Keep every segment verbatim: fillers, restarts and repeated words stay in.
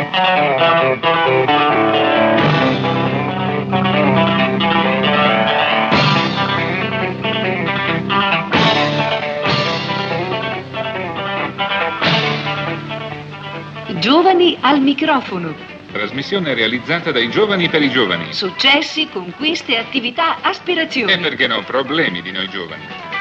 Giovani al microfono. Trasmissione realizzata dai giovani per i giovani. Successi, conquiste, attività, aspirazioni. E perché no, problemi di noi giovani.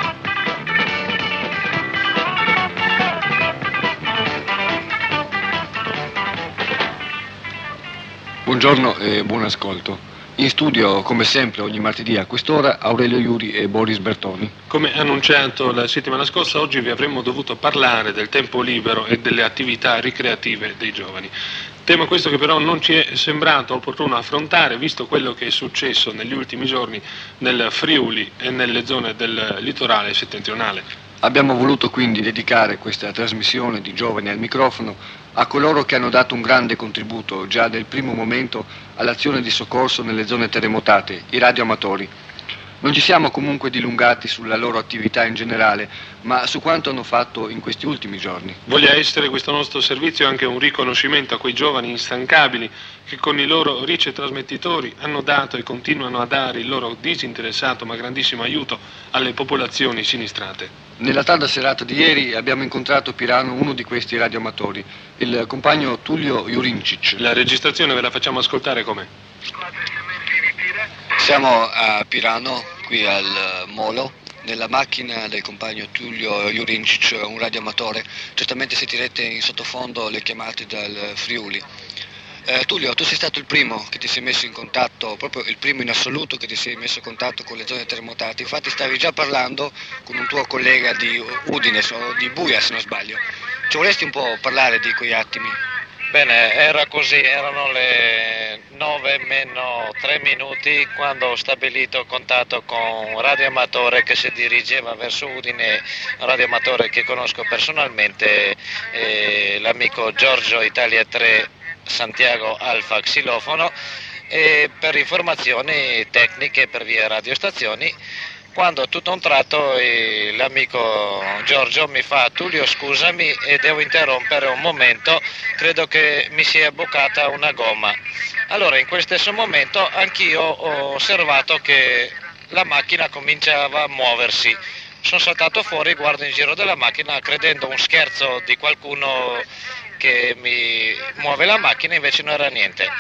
Buongiorno e buon ascolto. In studio, come sempre, ogni martedì a quest'ora, Aurelio Iuri e Boris Bertoni. Come annunciato la settimana scorsa, oggi vi avremmo dovuto parlare del tempo libero e delle attività ricreative dei giovani. Tema questo che però non ci è sembrato opportuno affrontare, visto quello che è successo negli ultimi giorni nel Friuli e nelle zone del litorale settentrionale. Abbiamo voluto quindi dedicare questa trasmissione di Giovani al microfono a coloro che hanno dato un grande contributo già dal primo momento all'azione di soccorso nelle zone terremotate, i radioamatori. Non ci siamo comunque dilungati sulla loro attività in generale, ma su quanto hanno fatto in questi ultimi giorni. Voglia essere questo nostro servizio anche un riconoscimento a quei giovani instancabili che con i loro ricetrasmettitori hanno dato e continuano a dare il loro disinteressato ma grandissimo aiuto alle popolazioni sinistrate. Nella tarda serata di ieri abbiamo incontrato a Pirano uno di questi radioamatori, il compagno Tullio Jurincic. La registrazione ve la facciamo ascoltare com'è. Siamo a Pirano, qui al Molo, nella macchina del compagno Tullio Jurincic, un radioamatore. Certamente sentirete in sottofondo le chiamate dal Friuli. Eh, Tullio, tu sei stato il primo che ti sei messo in contatto, proprio il primo in assoluto che ti sei messo in contatto con le zone terremotate. Infatti stavi già parlando con un tuo collega di Udine, o di Buia se non sbaglio. Ci vorresti un po' parlare di quei attimi? Bene, era così, erano le nove meno tre minuti quando ho stabilito contatto con un radioamatore che si dirigeva verso Udine, un radioamatore che conosco personalmente, eh, l'amico Giorgio Italia tre Santiago Alfa Xilofono, e per informazioni tecniche per via radiostazioni. Quando tutto a un tratto eh, l'amico Giorgio mi fa: Tullio, scusami, e devo interrompere un momento, credo che mi sia bucata una gomma. Allora in quel stesso momento anch'io ho osservato che la macchina cominciava a muoversi. Sono saltato fuori, guardo in giro della macchina credendo un scherzo di qualcuno che mi muove la macchina, invece non era niente.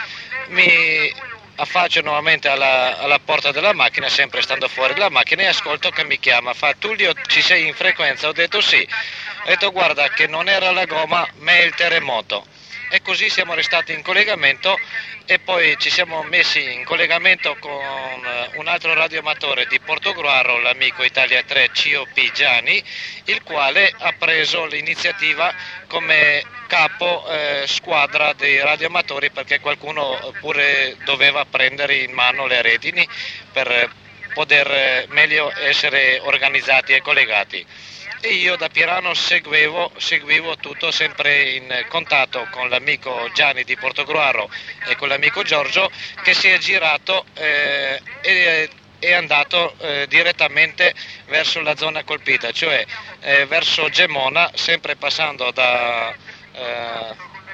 Mi affaccio nuovamente alla, alla porta della macchina, sempre stando fuori dalla macchina, e ascolto che mi chiama, fa: Tullio, ci sei in frequenza? Ho detto sì. Ho detto: guarda che non era la gomma ma è il terremoto. E così siamo restati in collegamento, e poi ci siamo messi in collegamento con un altro radioamatore di Portogruaro, l'amico Italia tre C O P Gianni, il quale ha preso l'iniziativa come capo eh, squadra dei radioamatori, perché qualcuno pure doveva prendere in mano le redini per poter meglio essere organizzati e collegati. E io da Pirano seguivo, seguivo tutto, sempre in contatto con l'amico Gianni di Portogruaro e con l'amico Giorgio, che si è girato eh, e è andato eh, direttamente verso la zona colpita, cioè eh, verso Gemona, sempre passando da, eh,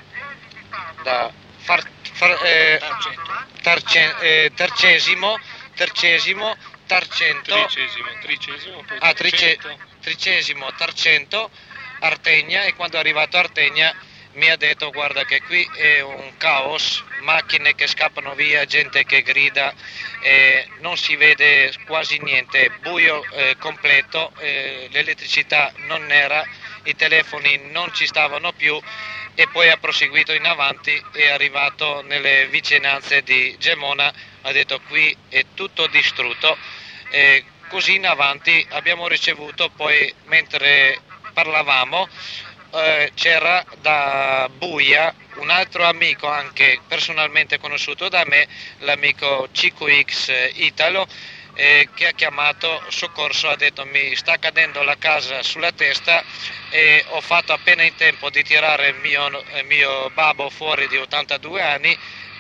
da far, far, eh, Tarce, eh, Tercesimo, Tercesimo, Tarcento, Tricesimo, tricesimo, poi ah, trice, tricesimo, Tarcento, Artegna, e quando è arrivato a Artegna mi ha detto: guarda che qui è un caos, macchine che scappano via, gente che grida, eh, non si vede quasi niente, buio eh, completo, eh, l'elettricità non era, i telefoni non ci stavano più. E poi ha proseguito in avanti, è arrivato nelle vicinanze di Gemona, ha detto: qui è tutto distrutto. E così in avanti abbiamo ricevuto, poi mentre parlavamo eh, c'era da Buia un altro amico, anche personalmente conosciuto da me, l'amico C Q X Italo, eh, che ha chiamato soccorso, ha detto: mi sta cadendo la casa sulla testa, e ho fatto appena in tempo di tirare il mio, il mio babbo fuori di ottantadue anni,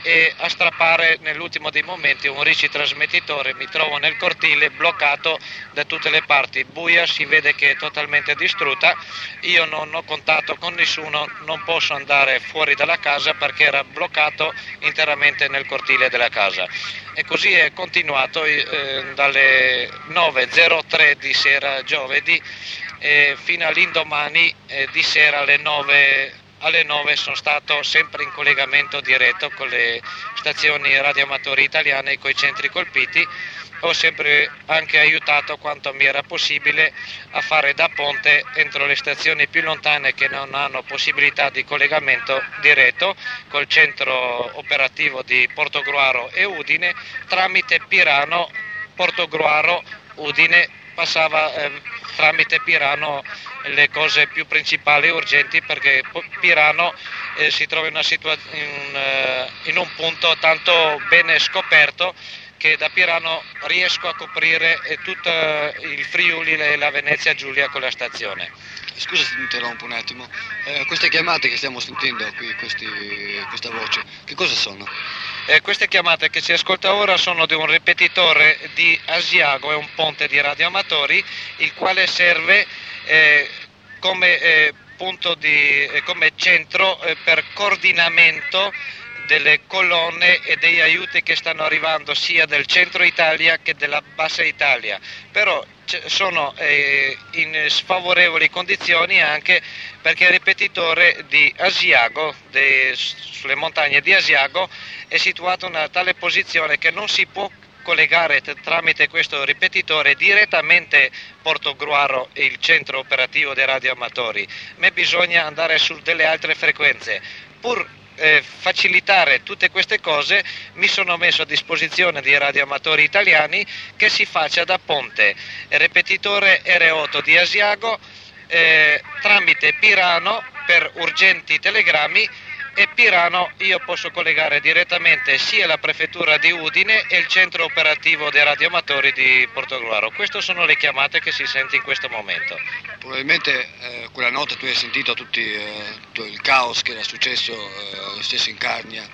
e a strappare nell'ultimo dei momenti un ricetrasmettitore. Mi trovo nel cortile bloccato da tutte le parti, buia, si vede che è totalmente distrutta. Io non ho contatto con nessuno, non posso andare fuori dalla casa perché era bloccato interamente nel cortile della casa. E così è continuato eh, dalle nove e zero tre di sera giovedì eh, fino all'indomani eh, di sera alle nove. Alle nove sono stato sempre in collegamento diretto con le stazioni radioamatori italiane e con i centri colpiti. Ho sempre anche aiutato quanto mi era possibile a fare da ponte entro le stazioni più lontane che non hanno possibilità di collegamento diretto col centro operativo di Portogruaro e Udine, tramite Pirano, Portogruaro, Udine, passava eh, tramite Pirano le cose più principali e urgenti, perché Pirano eh, si trova in, una situa- in, eh, in un punto tanto bene scoperto che da Pirano riesco a coprire eh, tutto il Friuli e la Venezia Giulia con la stazione. Scusa se ti interrompo un attimo, eh, queste chiamate che stiamo sentendo qui, questi, questa voce, che cosa sono? Eh, queste chiamate che si ascolta ora sono di un ripetitore di Asiago, è un ponte di radioamatori, il quale serve eh, come eh, punto di, eh, come centro eh, per coordinamento delle colonne e degli aiuti che stanno arrivando sia del centro Italia che della bassa Italia, però sono eh, in sfavorevoli condizioni anche perché il ripetitore di Asiago, de, sulle montagne di Asiago, è situato in una tale posizione che non si può collegare t- tramite questo ripetitore direttamente Portogruaro e il centro operativo dei radioamatori, ma bisogna andare su delle altre frequenze. Pur Eh, facilitare tutte queste cose mi sono messo a disposizione di radioamatori italiani che si faccia da ponte il ripetitore R otto di Asiago eh, tramite Pirano per urgenti telegrammi, e Pirano io posso collegare direttamente sia la prefettura di Udine e il centro operativo dei radioamatori di Portogruaro. Queste sono le chiamate che si sente in questo momento. Probabilmente eh, quella notte tu hai sentito tutti, eh, tutto il caos che era successo eh, stesso in Carnia,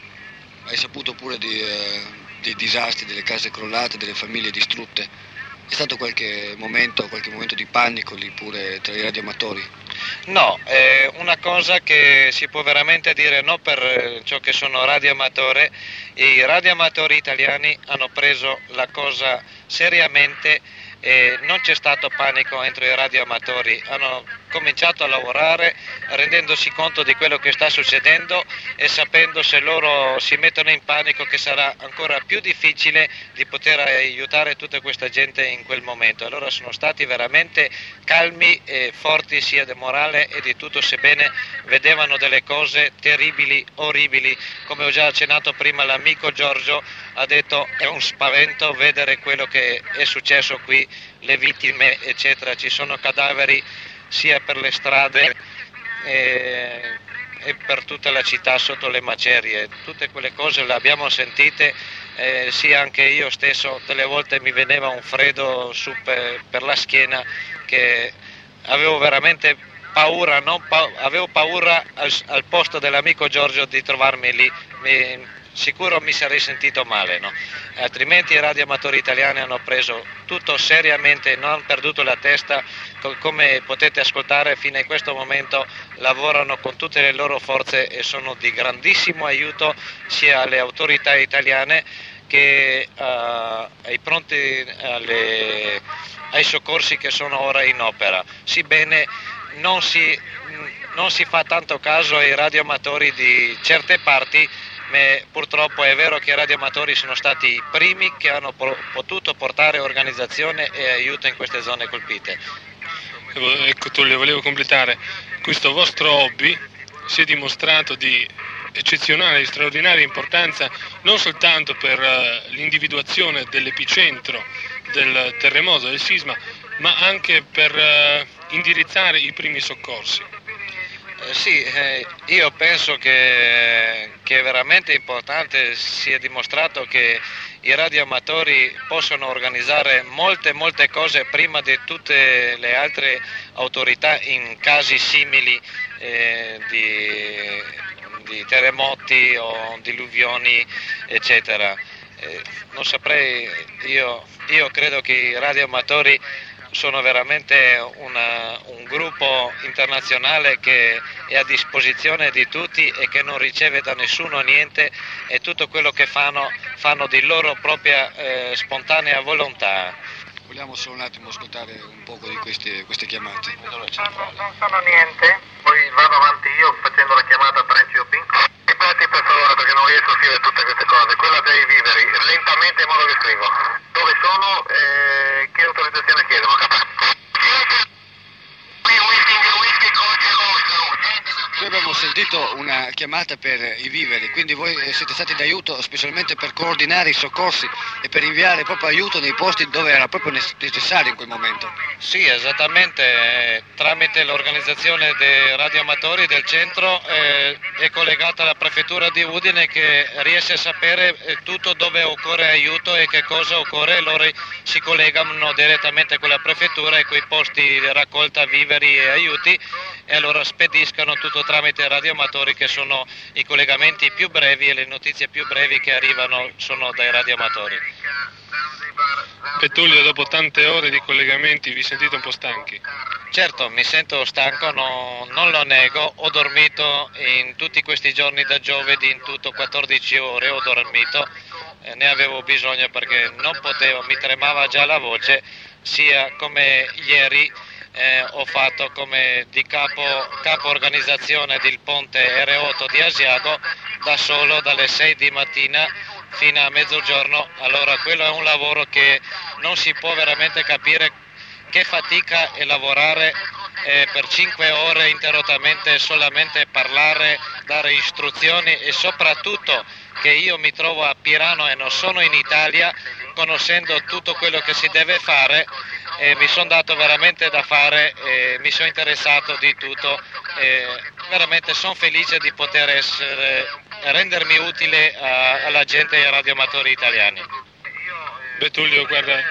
hai saputo pure di, eh, dei disastri, delle case crollate, delle famiglie distrutte. È stato qualche momento, qualche momento di panico lì pure tra i radioamatori? No, è una cosa che si può veramente dire no per ciò che sono radioamatore. I radioamatori italiani hanno preso la cosa seriamente e non c'è stato panico entro i radioamatori, hanno cominciato a lavorare rendendosi conto di quello che sta succedendo e sapendo se loro si mettono in panico che sarà ancora più difficile di poter aiutare tutta questa gente in quel momento. Allora sono stati veramente calmi e forti sia di morale e di tutto, sebbene vedevano delle cose terribili, orribili, come ho già accennato prima. L'amico Giorgio ha detto è un spavento vedere quello che è successo qui, le vittime eccetera, ci sono cadaveri sia per le strade e, e per tutta la città sotto le macerie. Tutte quelle cose le abbiamo sentite, eh, sì, anche io stesso delle volte mi veniva un freddo su per, per la schiena, che avevo veramente paura, non pa- avevo paura al, al posto dell'amico Giorgio di trovarmi lì. Mi, sicuro mi sarei sentito male, no? Altrimenti i radioamatori italiani hanno preso tutto seriamente, non hanno perduto la testa, come potete ascoltare fino a questo momento lavorano con tutte le loro forze e sono di grandissimo aiuto sia alle autorità italiane che uh, ai pronti alle, ai soccorsi che sono ora in opera. Sebbene non si, non si fa tanto caso ai radioamatori di certe parti, ma purtroppo è vero che i radioamatori sono stati i primi che hanno po- potuto portare organizzazione e aiuto in queste zone colpite. Ecco Tullio, volevo completare, questo vostro hobby si è dimostrato di eccezionale e straordinaria importanza non soltanto per uh, l'individuazione dell'epicentro del terremoto, del sisma, ma anche per uh, indirizzare i primi soccorsi. Eh, sì, eh, io penso che, che è veramente importante, si è dimostrato che i radioamatori possono organizzare molte molte cose prima di tutte le altre autorità in casi simili eh, di, di terremoti o diluvioni, eccetera. Eh, non saprei, io, io credo che i radioamatori sono veramente una, un gruppo internazionale che è a disposizione di tutti e che non riceve da nessuno niente, e tutto quello che fanno fanno di loro propria eh, spontanea volontà. Vogliamo solo un attimo ascoltare un poco di queste, queste chiamate. No, non sanno niente, poi vado avanti io facendo la chiamata a Prezio Pinco. Ripeti per favore perché non riesco a scrivere tutte queste cose. Quella dei viveri, lentamente in modo che scrivo. Dove sono e che autorizzazione chiedono? Noi abbiamo sentito una chiamata per i viveri, quindi voi siete stati d'aiuto specialmente per coordinare i soccorsi e per inviare proprio aiuto nei posti dove era proprio necessario in quel momento. Sì, esattamente, tramite l'organizzazione dei radioamatori del centro eh, è collegata alla prefettura di Udine, che riesce a sapere eh, tutto dove occorre aiuto e che cosa occorre. Loro si collegano direttamente con la prefettura e con i posti di raccolta viveri e aiuti, e allora spediscono tutto tramite radioamatori, che sono i collegamenti più brevi, e le notizie più brevi che arrivano sono dai radioamatori. Petullio, dopo tante ore di collegamenti vi sentite un po' stanchi? Certo, mi sento stanco, no, non lo nego, ho dormito in tutti questi giorni da giovedì, in tutto quattordici ore ho dormito, eh, ne avevo bisogno perché non potevo, mi tremava già la voce, sia come ieri eh, ho fatto come di capo, capo organizzazione del ponte R otto di Asiago, da solo dalle sei di mattina fino a mezzogiorno. Allora quello è un lavoro che non si può veramente capire che fatica è lavorare eh, per cinque ore interrottamente, solamente parlare, dare istruzioni, e soprattutto che io mi trovo a Pirano e non sono in Italia, conoscendo tutto quello che si deve fare, e mi sono dato veramente da fare, e mi sono interessato di tutto, e veramente sono felice di poter essere, rendermi utile a, alla gente e ai radioamatori italiani. Betullio, guarda,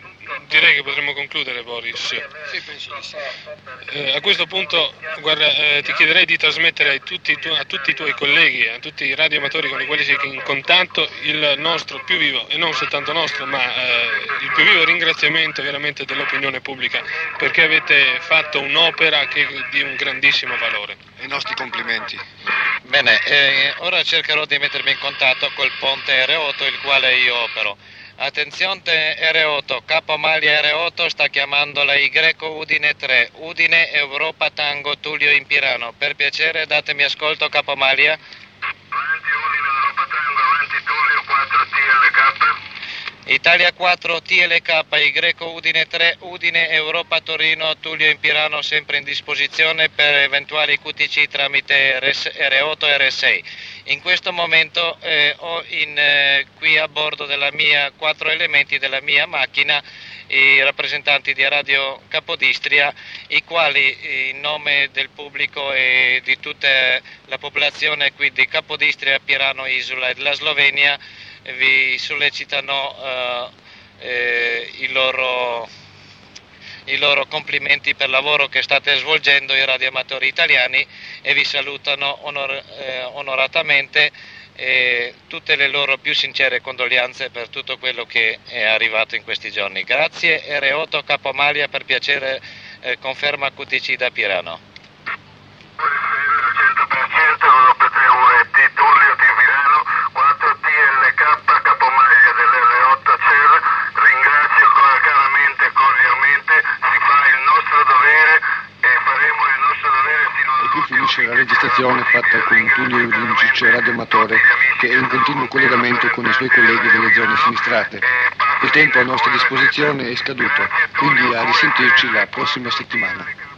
direi che potremmo concludere, Boris. Sì, penso di sì. Eh, a questo punto, guarda, eh, ti chiederei di trasmettere a tutti, tu, a tutti i tuoi colleghi, a tutti i radioamatori con i quali sei in contatto, il nostro più vivo, e non soltanto nostro, ma eh, il più vivo ringraziamento veramente dell'opinione pubblica, perché avete fatto un'opera che è di un grandissimo valore. I nostri complimenti. Bene, eh, ora cercherò di mettermi in contatto col ponte R otto, il quale io opero. Attenzione R otto, Capo Maglia R otto sta chiamando la Y Udine tre, Udine Europa Tango Tullio in Pirano. Per piacere datemi ascolto, Capo Maglia. Avanti Udine Europa Tango, avanti Tullio quattro T L K. Italia quattro T L K, Y Udine tre, Udine Europa Torino, Tullio in Pirano, sempre in disposizione per eventuali Q T C tramite R otto e R sei. In questo momento eh, ho in, eh, qui a bordo della mia quattro elementi della mia macchina i rappresentanti di Radio Capodistria, i quali in nome del pubblico e di tutta la popolazione qui di Capodistria, Pirano Isola e della Slovenia vi sollecitano eh, eh, i loro i loro complimenti per il lavoro che state svolgendo i radioamatori italiani, e vi salutano onor, eh, onoratamente, e tutte le loro più sincere condoglianze per tutto quello che è arrivato in questi giorni. Grazie. R otto Capomaglia, per piacere eh, conferma Q T C da Pirano. cento per cento Europa tre U E T Tullio di Pirano, quattro T L K Capomaglia dell'R otto C E R. Ringrazio caramente e cordialmente, si fa il nostro dovere e faremo il nostro dovere fino a... E qui finisce la registrazione fatta con Tullio Iudincic, radioamatore, che è in continuo collegamento con i suoi colleghi delle zone sinistrate. Il tempo a nostra disposizione è scaduto, quindi a risentirci la prossima settimana.